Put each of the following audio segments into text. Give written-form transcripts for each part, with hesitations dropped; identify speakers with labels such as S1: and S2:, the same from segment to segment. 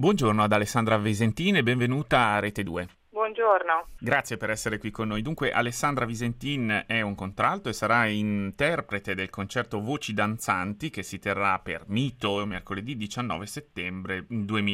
S1: Buongiorno ad Alessandra Visentin e benvenuta a Rete 2.
S2: Buongiorno.
S1: Grazie per essere qui con noi. Dunque, Alessandra Visentin è un contralto e sarà interprete del concerto Voci Danzanti che si terrà per Mito mercoledì 19 settembre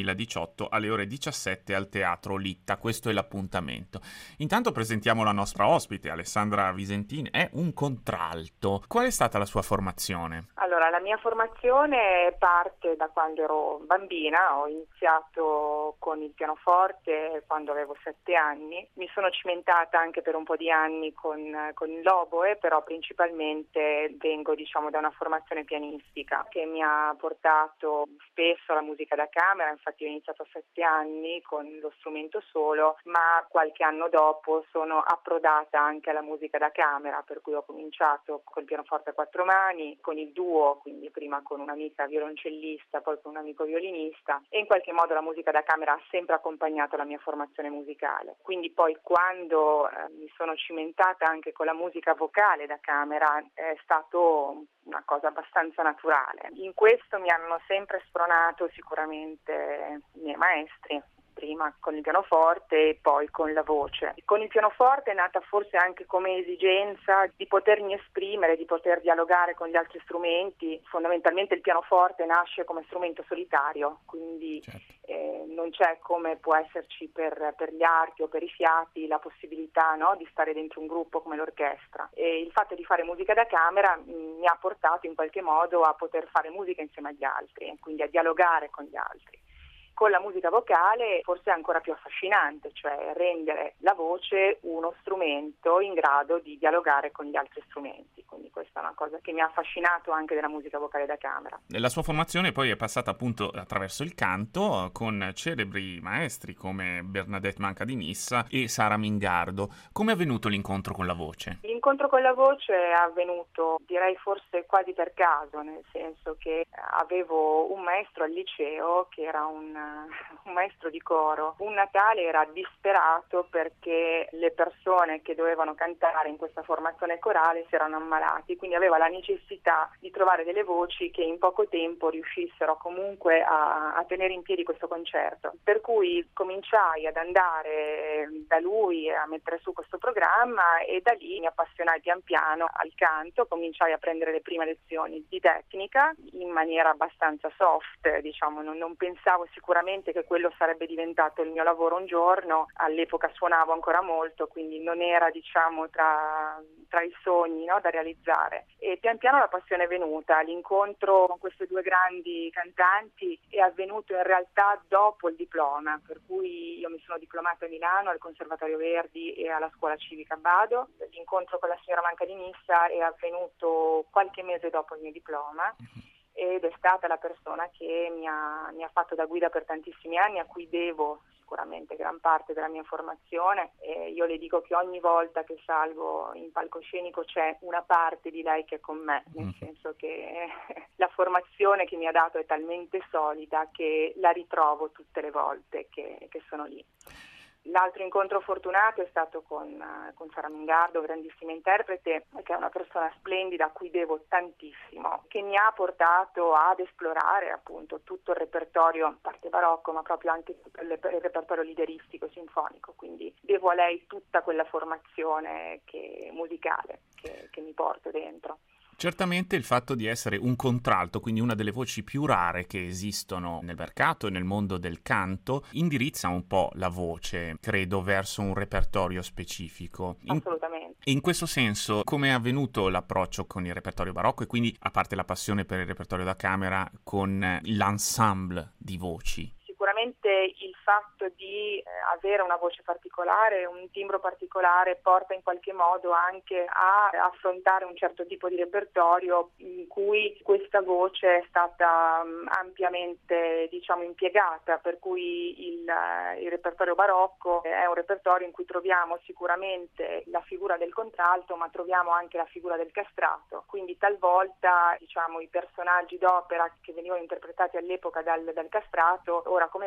S1: 2018 alle ore 17 al Teatro Litta. Questo è l'appuntamento. Intanto presentiamo la nostra ospite. Alessandra Visentin è un contralto. Qual è stata la sua formazione?
S2: Allora, la mia formazione parte da quando ero bambina. Ho iniziato con il pianoforte quando avevo 7 anni. Mi sono cimentata anche per un po' di anni con l'oboe, però principalmente vengo da una formazione pianistica che mi ha portato spesso alla musica da camera. Infatti ho iniziato a 7 anni con lo strumento solo, ma qualche anno dopo sono approdata anche alla musica da camera, per cui ho cominciato col pianoforte a 4 mani, con il duo, quindi prima con un'amica violoncellista, poi con un amico violinista, e in qualche modo la musica da camera ha sempre accompagnato la mia formazione musicale. Quindi poi quando mi sono cimentata anche con la musica vocale da camera è stato una cosa abbastanza naturale. In questo mi hanno sempre spronato sicuramente i miei maestri, prima con il pianoforte e poi con la voce. Con il pianoforte è nata forse anche come esigenza di potermi esprimere, di poter dialogare con gli altri strumenti. Fondamentalmente il pianoforte nasce come strumento solitario, quindi
S1: Certo.
S2: Non c'è, come può esserci per gli archi o per i fiati, la possibilità, no, di stare dentro un gruppo come l'orchestra. E il fatto di fare musica da camera mi ha portato in qualche modo a poter fare musica insieme agli altri, quindi a dialogare con gli altri. Con la musica vocale forse è ancora più affascinante, cioè rendere la voce uno strumento in grado di dialogare con gli altri strumenti. Quindi questa è una cosa che mi ha affascinato anche della musica vocale da camera.
S1: La sua formazione poi è passata appunto attraverso il canto con celebri maestri come Bernadette Manca di Nissa e Sara Mingardo. Come è avvenuto l'incontro con la voce?
S2: L'incontro con la voce è avvenuto, direi forse quasi per caso, nel senso che avevo un maestro al liceo che era un maestro di coro. Un Natale era disperato perché le persone che dovevano cantare in questa formazione corale si erano ammalati, quindi aveva la necessità di trovare delle voci che in poco tempo riuscissero comunque a tenere in piedi questo concerto. Per cui cominciai ad andare da lui a mettere su questo programma e da lì mi appassionai pian piano al canto, cominciai a prendere le prime lezioni di tecnica in maniera abbastanza soft, non pensavo sicuramente che quello sarebbe diventato il mio lavoro un giorno. All'epoca suonavo ancora molto, quindi non era tra i sogni, no, da realizzare. E pian piano la passione è venuta. L'incontro con queste due grandi cantanti è avvenuto in realtà dopo il diploma, per cui io mi sono diplomata a Milano al Conservatorio Verdi e alla Scuola Civica Bado. L'incontro con la signora Manca di Nissa è avvenuto qualche mese dopo il mio diploma. Ed è stata la persona che mi ha fatto da guida per tantissimi anni, a cui devo sicuramente gran parte della mia formazione. E io le dico che ogni volta che salgo in palcoscenico c'è una parte di lei che è con me, nel senso che la formazione che mi ha dato è talmente solida che la ritrovo tutte le volte che sono lì. L'altro incontro fortunato è stato con Sara Mingardo, grandissima interprete, che è una persona splendida a cui devo tantissimo, che mi ha portato ad esplorare appunto tutto il repertorio, a parte barocco, ma proprio anche tutto il repertorio lideristico, sinfonico. Quindi devo a lei tutta quella formazione musicale che mi porto dentro.
S1: Certamente il fatto di essere un contralto, quindi una delle voci più rare che esistono nel mercato e nel mondo del canto, indirizza un po' la voce, credo, verso un repertorio specifico.
S2: Assolutamente.
S1: In questo senso, come è avvenuto l'approccio con il repertorio barocco e quindi, a parte la passione per il repertorio da camera, con l'ensemble di voci?
S2: Sicuramente il fatto di avere una voce particolare, un timbro particolare, porta in qualche modo anche a affrontare un certo tipo di repertorio in cui questa voce è stata ampiamente impiegata, per cui il repertorio barocco è un repertorio in cui troviamo sicuramente la figura del contralto, ma troviamo anche la figura del castrato, quindi talvolta i personaggi d'opera che venivano interpretati all'epoca dal castrato, ora come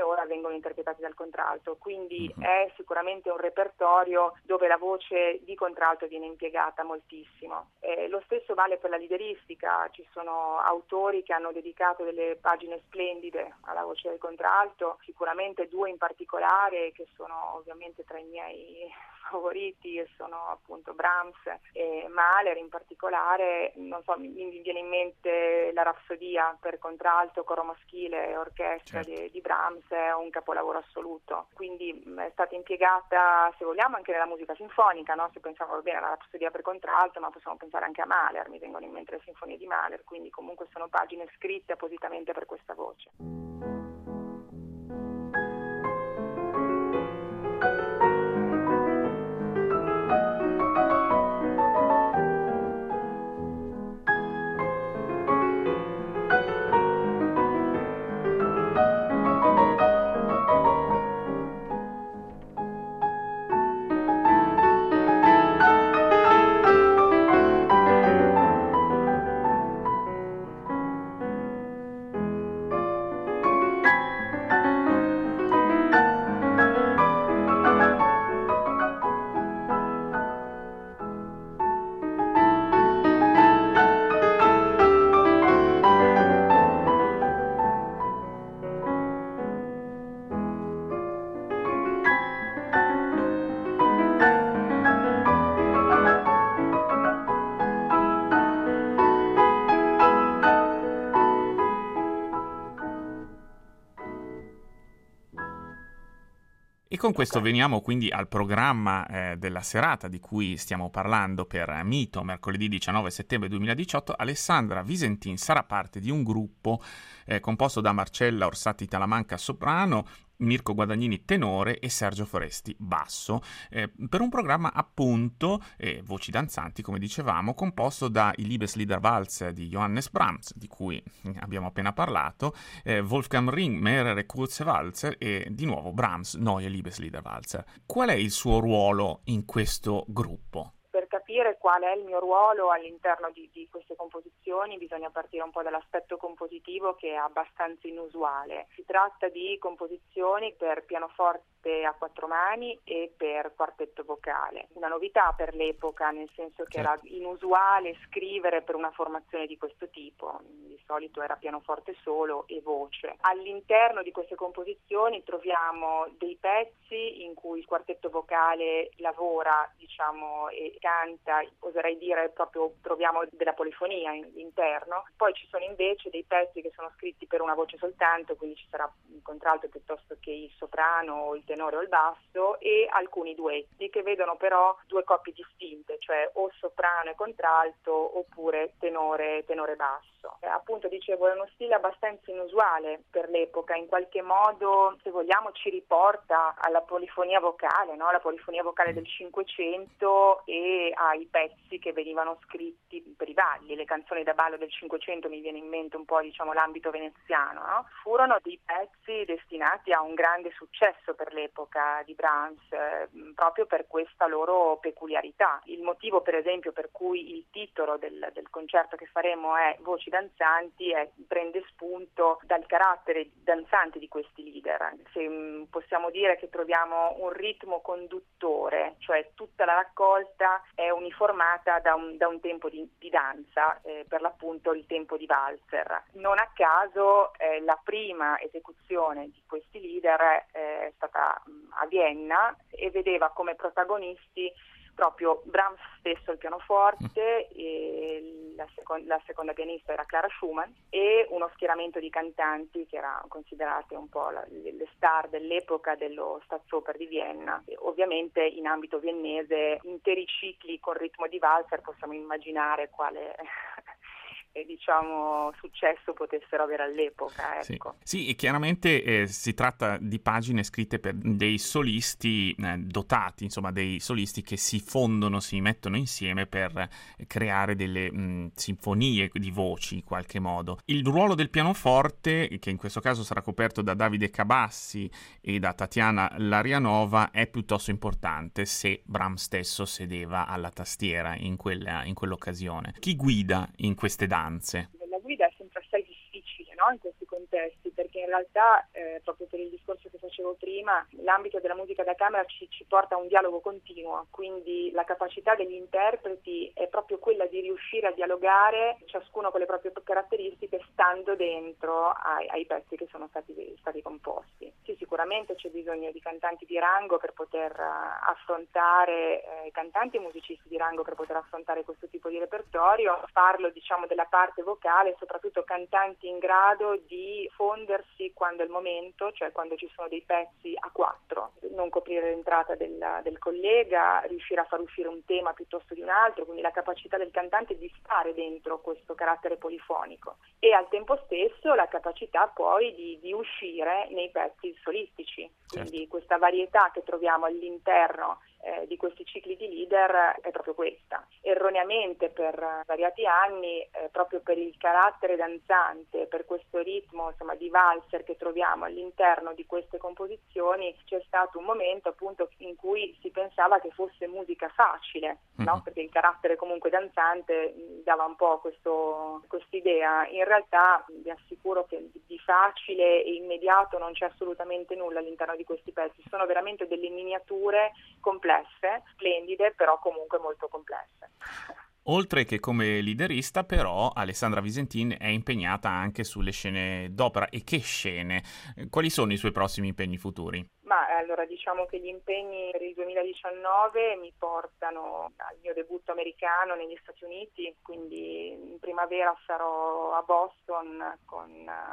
S2: ora vengono interpretati dal contralto, quindi è sicuramente un repertorio dove la voce di contralto viene impiegata moltissimo. Lo stesso vale per la lideristica, ci sono autori che hanno dedicato delle pagine splendide alla voce del contralto, sicuramente due in particolare che sono ovviamente tra i miei favoriti, e sono appunto Brahms e Mahler in particolare. Non so, mi viene in mente la Rapsodia per contralto, coro maschile e orchestra di Brahms, è un capolavoro assoluto, quindi è stata impiegata, se vogliamo, anche nella musica sinfonica, no? Se pensiamo bene alla Rapsodia per contralto, ma possiamo pensare anche a Mahler, mi vengono in mente le sinfonie di Mahler, quindi comunque sono pagine scritte appositamente per questa voce.
S1: E con questo veniamo quindi al programma della serata di cui stiamo parlando per Mito, mercoledì 19 settembre 2018. Alessandra Visentin sarà parte di un gruppo composto da Marcella Orsatti Talamanca soprano, Mirko Guadagnini tenore e Sergio Foresti basso, per un programma appunto voci danzanti, come dicevamo, composto da I Liebesliederwalzer di Johannes Brahms, di cui abbiamo appena parlato, Wolfgang Ring, Mehrere Kurze Walzer e di nuovo Brahms, Neue Liebesliederwalzer. Qual è il suo ruolo in questo gruppo?
S2: Per capire qual è il mio ruolo all'interno di queste composizioni bisogna partire un po' dall'aspetto compositivo, che è abbastanza inusuale. Si tratta di composizioni per pianoforte a quattro mani e per quartetto vocale. Una novità per l'epoca, nel senso che era inusuale scrivere per una formazione di questo tipo. Di solito era pianoforte solo e voce. All'interno di queste composizioni troviamo dei pezzi in cui il quartetto vocale lavora, diciamo, e canta, oserei dire proprio troviamo della polifonia all'interno. Poi ci sono invece dei pezzi che sono scritti per una voce soltanto, quindi ci sarà il contralto piuttosto che il soprano o il tenore o il basso, e alcuni duetti che vedono però due coppie distinte, cioè o soprano e contralto oppure tenore basso. Appunto dicevo, è uno stile abbastanza inusuale per l'epoca, in qualche modo, se vogliamo, ci riporta alla polifonia vocale, no? La polifonia vocale del Cinquecento e ai pezzi che venivano scritti per i balli. Le canzoni da ballo del Cinquecento, mi viene in mente un po', diciamo, l'ambito veneziano, no? Furono dei pezzi destinati a un grande successo per l'epoca di Brahms, proprio per questa loro peculiarità. Il motivo, per esempio, per cui il titolo del concerto che faremo è Voci danzanti prende spunto dal carattere danzante di questi leader. Se possiamo dire che troviamo un ritmo conduttore, cioè tutta la raccolta è uniformata da un tempo di danza, per l'appunto il tempo di valzer. Non a caso la prima esecuzione di questi leader è stata a Vienna e vedeva come protagonisti proprio Brahms stesso al pianoforte, e la seconda pianista era Clara Schumann, e uno schieramento di cantanti che erano considerate un po' le star dell'epoca dello Staatsoper di Vienna. E ovviamente in ambito viennese interi cicli con ritmo di valzer, possiamo immaginare quale diciamo successo potessero avere all'epoca, ecco.
S1: Sì, e chiaramente si tratta di pagine scritte per dei solisti dotati, insomma dei solisti che si fondono, si mettono insieme per creare delle sinfonie di voci in qualche modo. Il ruolo del pianoforte, che in questo caso sarà coperto da Davide Cabassi e da Tatiana Larianova, è piuttosto importante, se Brahms stesso sedeva alla tastiera in quell'occasione. Chi guida in queste danze?
S2: La guida è sempre assai difficile, no? In questi contesti, perché in realtà, proprio per il discorso che facevo prima, l'ambito della musica da camera ci porta a un dialogo continuo, quindi la capacità degli interpreti è proprio quella di riuscire a dialogare, ciascuno con le proprie caratteristiche, stando dentro ai pezzi che sono stati composti. Sì, sicuramente c'è bisogno di cantanti di rango per poter affrontare, cantanti e musicisti di rango per poter affrontare questo tipo di repertorio. Parlo, diciamo, della parte vocale, soprattutto cantanti in grado di fondersi quando è il momento, cioè quando ci sono dei pezzi a quattro, non coprire l'entrata del collega, riuscire a far uscire un tema piuttosto di un altro, quindi la capacità del cantante di stare dentro questo carattere polifonico e al tempo stesso la capacità poi di uscire nei pezzi solistici, quindi
S1: Certo.
S2: questa varietà che troviamo all'interno di questi cicli di leader è proprio questa. Erroneamente per svariati anni, proprio per il carattere danzante, per questo ritmo, insomma, di valzer che troviamo all'interno di queste composizioni, c'è stato un momento appunto in cui si pensava che fosse musica facile, no? Perché il carattere comunque danzante dava un po' quest'idea. In realtà vi assicuro che di facile e immediato non c'è assolutamente nulla all'interno di questi pezzi, sono veramente delle miniature complesse, splendide, però comunque molto complesse.
S1: Oltre che come liderista, però, Alessandra Visentin è impegnata anche sulle scene d'opera. E che scene? Quali sono i suoi prossimi impegni futuri?
S2: Ma allora diciamo che gli impegni per il 2019 mi portano al mio debutto americano negli Stati Uniti, quindi in primavera sarò a Boston con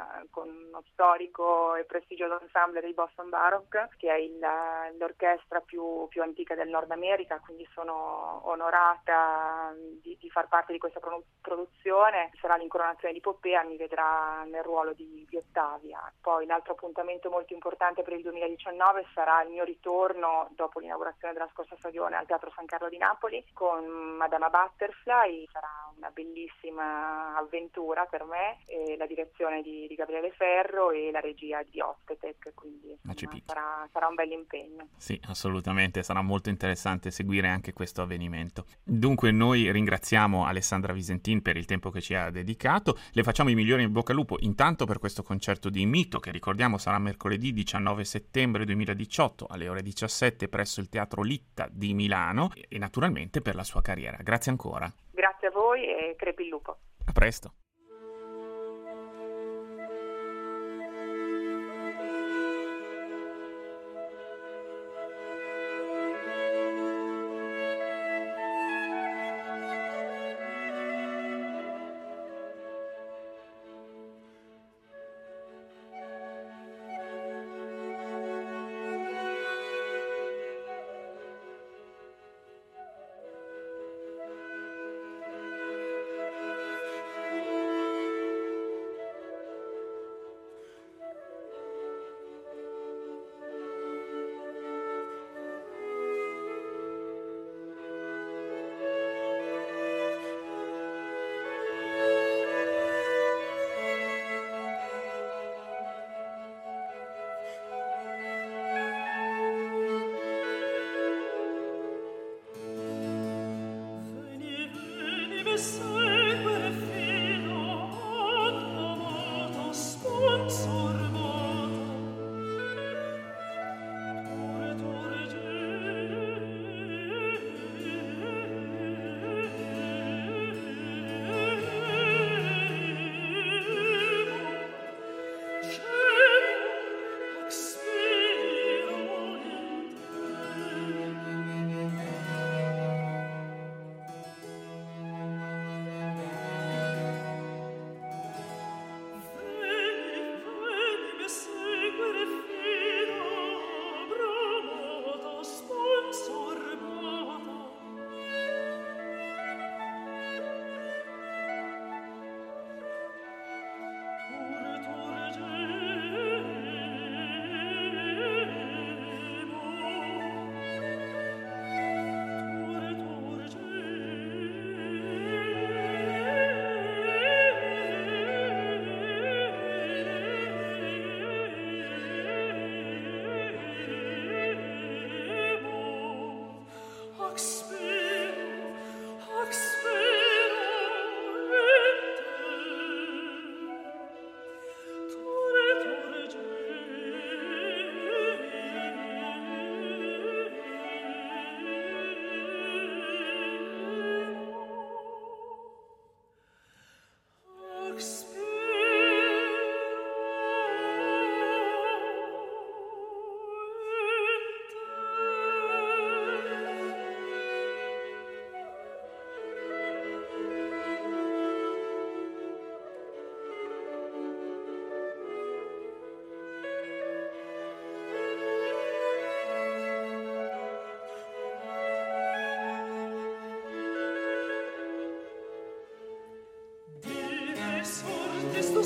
S2: uno storico e prestigioso ensemble dei Boston Baroque, che è l'orchestra più antica del Nord America, quindi sono onorata di far parte di questa produzione. Sarà l'incoronazione di Poppea, mi vedrà nel ruolo di Ottavia. Poi l'altro appuntamento molto importante per il 2019 sarà il mio ritorno dopo l'inaugurazione della scorsa stagione al Teatro San Carlo di Napoli con Madama Butterfly. Sarà una bellissima avventura per me, la direzione di Gabriele Ferro e la regia di Ostetek, quindi insomma, sarà un bel impegno.
S1: Sì, assolutamente, sarà molto interessante seguire anche questo avvenimento. Dunque noi ringraziamo Alessandra Visentin per il tempo che ci ha dedicato, le facciamo i migliori in bocca al lupo intanto per questo concerto di Mito che ricordiamo sarà mercoledì 19 settembre 2018 alle ore 17 presso il Teatro Litta di Milano e naturalmente per la sua carriera. Grazie ancora.
S2: Grazie a voi e crepi il lupo.
S1: A presto.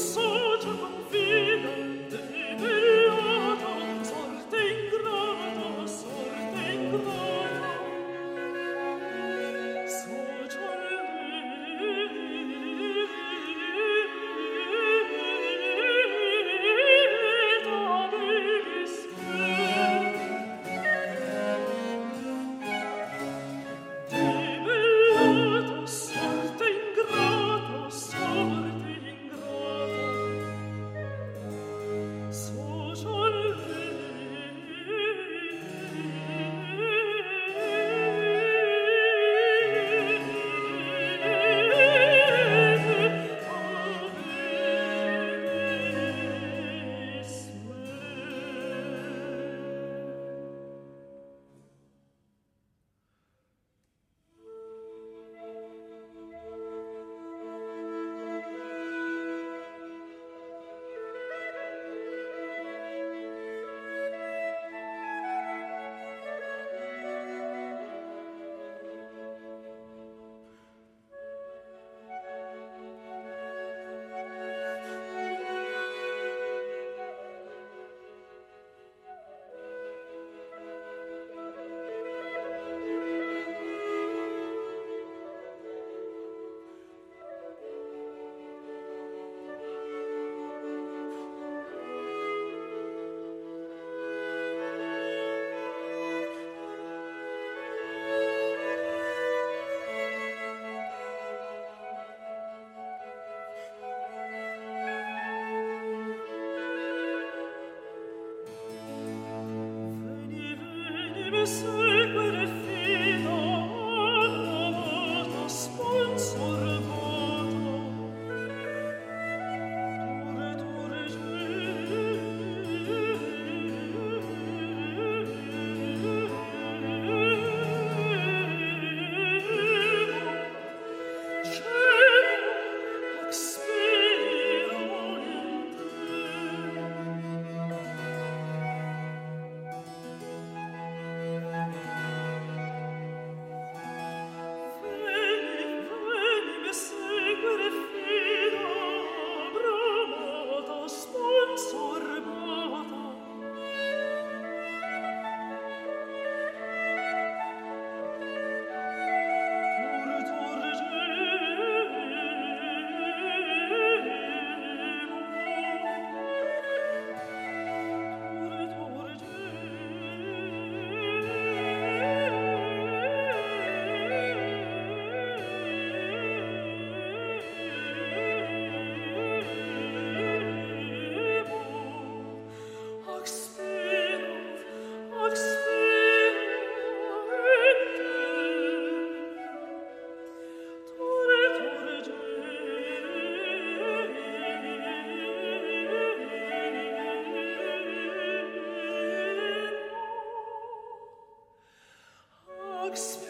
S3: Ox